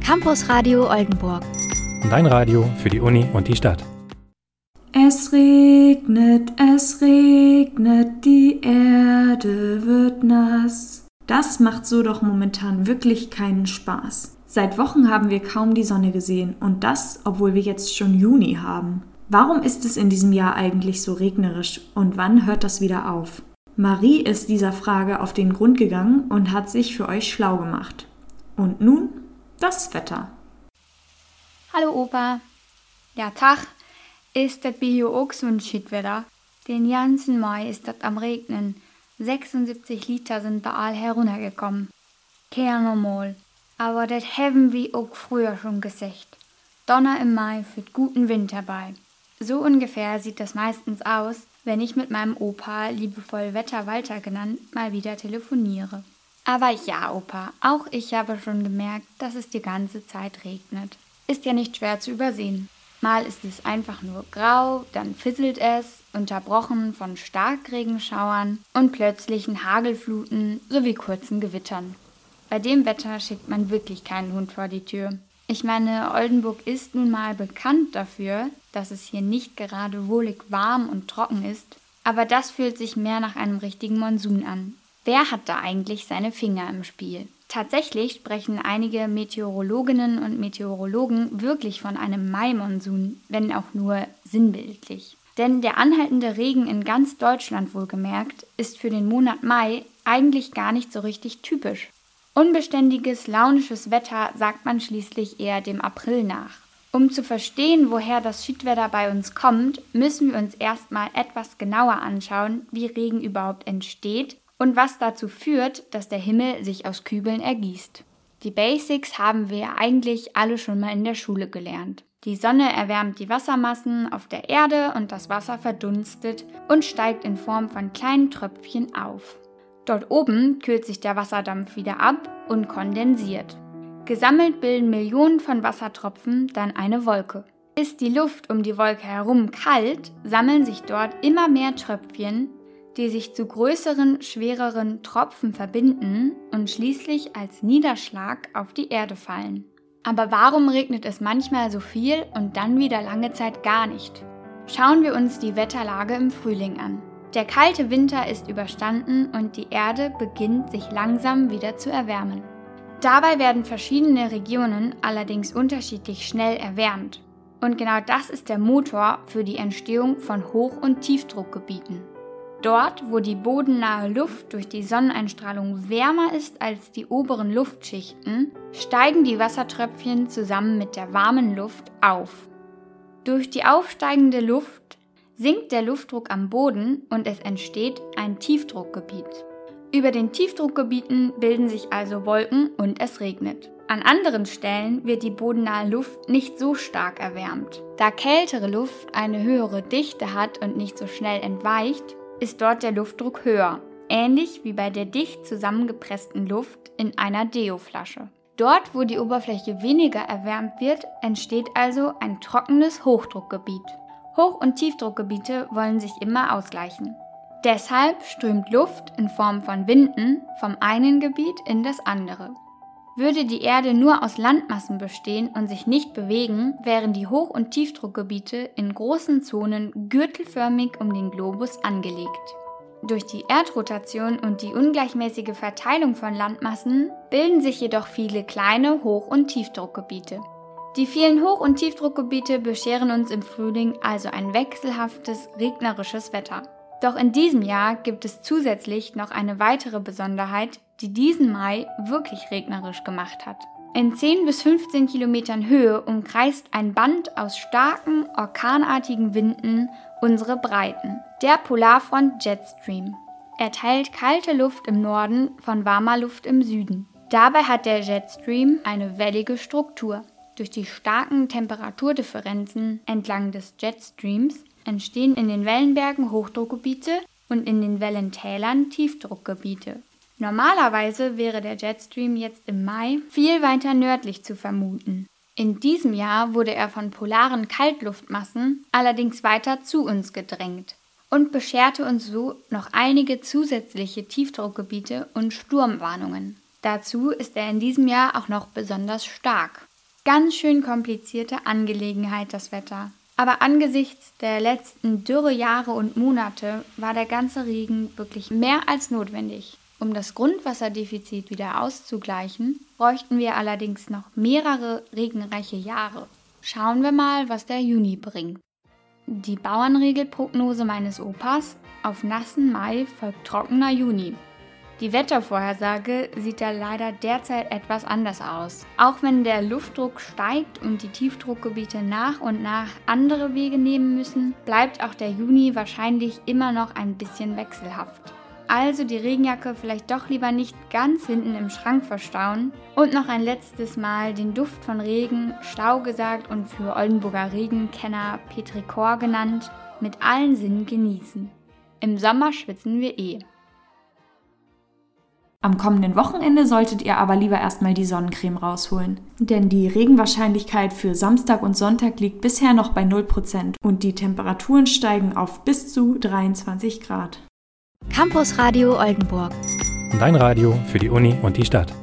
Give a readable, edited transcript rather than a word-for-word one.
Campus Radio Oldenburg. Dein Radio für die Uni und die Stadt. Es regnet, die Erde wird nass. Das macht so doch momentan wirklich keinen Spaß. Seit Wochen haben wir kaum die Sonne gesehen und das, obwohl wir jetzt schon Juni haben. Warum ist es in diesem Jahr eigentlich so regnerisch und wann hört das wieder auf? Marie ist dieser Frage auf den Grund gegangen und hat sich für euch schlau gemacht. Und nun das Wetter. Hallo Opa. Ja, Tag ist das hier auch so ein Shitwetter. Den ganzen Mai ist das am Regnen. 76 Liter sind da all heruntergekommen. Kein normal. Aber das haben wir auch früher schon gesagt. Donner im Mai führt guten Winter bei. So ungefähr sieht das meistens aus, wenn ich mit meinem Opa, liebevoll Wetter Walter genannt, mal wieder telefoniere. Aber ja, Opa, auch ich habe schon gemerkt, dass es die ganze Zeit regnet. Ist ja nicht schwer zu übersehen. Mal ist es einfach nur grau, dann fisselt es, unterbrochen von Starkregenschauern und plötzlichen Hagelfluten sowie kurzen Gewittern. Bei dem Wetter schickt man wirklich keinen Hund vor die Tür. Ich meine, Oldenburg ist nun mal bekannt dafür, dass es hier nicht gerade wohlig warm und trocken ist, aber das fühlt sich mehr nach einem richtigen Monsun an. Wer hat da eigentlich seine Finger im Spiel? Tatsächlich sprechen einige Meteorologinnen und Meteorologen wirklich von einem Mai-Monsun, wenn auch nur sinnbildlich. Denn der anhaltende Regen in ganz Deutschland wohlgemerkt ist für den Monat Mai eigentlich gar nicht so richtig typisch. Unbeständiges, launisches Wetter sagt man schließlich eher dem April nach. Um zu verstehen, woher das Shitwetter bei uns kommt, müssen wir uns erstmal etwas genauer anschauen, wie Regen überhaupt entsteht und was dazu führt, dass der Himmel sich aus Kübeln ergießt. Die Basics haben wir ja eigentlich alle schon mal in der Schule gelernt. Die Sonne erwärmt die Wassermassen auf der Erde und das Wasser verdunstet und steigt in Form von kleinen Tröpfchen auf. Dort oben kühlt sich der Wasserdampf wieder ab und kondensiert. Gesammelt bilden Millionen von Wassertropfen dann eine Wolke. Ist die Luft um die Wolke herum kalt, sammeln sich dort immer mehr Tröpfchen, die sich zu größeren, schwereren Tropfen verbinden und schließlich als Niederschlag auf die Erde fallen. Aber warum regnet es manchmal so viel und dann wieder lange Zeit gar nicht? Schauen wir uns die Wetterlage im Frühling an. Der kalte Winter ist überstanden und die Erde beginnt sich langsam wieder zu erwärmen. Dabei werden verschiedene Regionen allerdings unterschiedlich schnell erwärmt. Und genau das ist der Motor für die Entstehung von Hoch- und Tiefdruckgebieten. Dort, wo die bodennahe Luft durch die Sonneneinstrahlung wärmer ist als die oberen Luftschichten, steigen die Wassertröpfchen zusammen mit der warmen Luft auf. Durch die aufsteigende Luft sinkt der Luftdruck am Boden und es entsteht ein Tiefdruckgebiet. Über den Tiefdruckgebieten bilden sich also Wolken und es regnet. An anderen Stellen wird die bodennahe Luft nicht so stark erwärmt. Da kältere Luft eine höhere Dichte hat und nicht so schnell entweicht, ist dort der Luftdruck höher, ähnlich wie bei der dicht zusammengepressten Luft in einer Deo-Flasche. Dort, wo die Oberfläche weniger erwärmt wird, entsteht also ein trockenes Hochdruckgebiet. Hoch- und Tiefdruckgebiete wollen sich immer ausgleichen. Deshalb strömt Luft in Form von Winden vom einen Gebiet in das andere. Würde die Erde nur aus Landmassen bestehen und sich nicht bewegen, wären die Hoch- und Tiefdruckgebiete in großen Zonen gürtelförmig um den Globus angelegt. Durch die Erdrotation und die ungleichmäßige Verteilung von Landmassen bilden sich jedoch viele kleine Hoch- und Tiefdruckgebiete. Die vielen Hoch- und Tiefdruckgebiete bescheren uns im Frühling also ein wechselhaftes, regnerisches Wetter. Doch in diesem Jahr gibt es zusätzlich noch eine weitere Besonderheit, die diesen Mai wirklich regnerisch gemacht hat. In 10 bis 15 Kilometern Höhe umkreist ein Band aus starken, orkanartigen Winden unsere Breiten, der Polarfront Jetstream. Er teilt kalte Luft im Norden von warmer Luft im Süden. Dabei hat der Jetstream eine wellige Struktur. Durch die starken Temperaturdifferenzen entlang des Jetstreams entstehen in den Wellenbergen Hochdruckgebiete und in den Wellentälern Tiefdruckgebiete. Normalerweise wäre der Jetstream jetzt im Mai viel weiter nördlich zu vermuten. In diesem Jahr wurde er von polaren Kaltluftmassen allerdings weiter zu uns gedrängt und bescherte uns so noch einige zusätzliche Tiefdruckgebiete und Sturmwarnungen. Dazu ist er in diesem Jahr auch noch besonders stark. Ganz schön komplizierte Angelegenheit, das Wetter. Aber angesichts der letzten Dürrejahre und Monate war der ganze Regen wirklich mehr als notwendig. Um das Grundwasserdefizit wieder auszugleichen, bräuchten wir allerdings noch mehrere regenreiche Jahre. Schauen wir mal, was der Juni bringt. Die Bauernregelprognose meines Opas: auf nassen Mai folgt trockener Juni. Die Wettervorhersage sieht da leider derzeit etwas anders aus. Auch wenn der Luftdruck steigt und die Tiefdruckgebiete nach und nach andere Wege nehmen müssen, bleibt auch der Juni wahrscheinlich immer noch ein bisschen wechselhaft. Also die Regenjacke vielleicht doch lieber nicht ganz hinten im Schrank verstauen und noch ein letztes Mal den Duft von Regen, Stau gesagt und für Oldenburger Regenkenner Petrichor genannt, mit allen Sinnen genießen. Im Sommer schwitzen wir eh. Am kommenden Wochenende solltet ihr aber lieber erstmal die Sonnencreme rausholen. Denn die Regenwahrscheinlichkeit für Samstag und Sonntag liegt bisher noch bei 0% und die Temperaturen steigen auf bis zu 23 Grad. Campus Radio Oldenburg. Dein Radio für die Uni und die Stadt.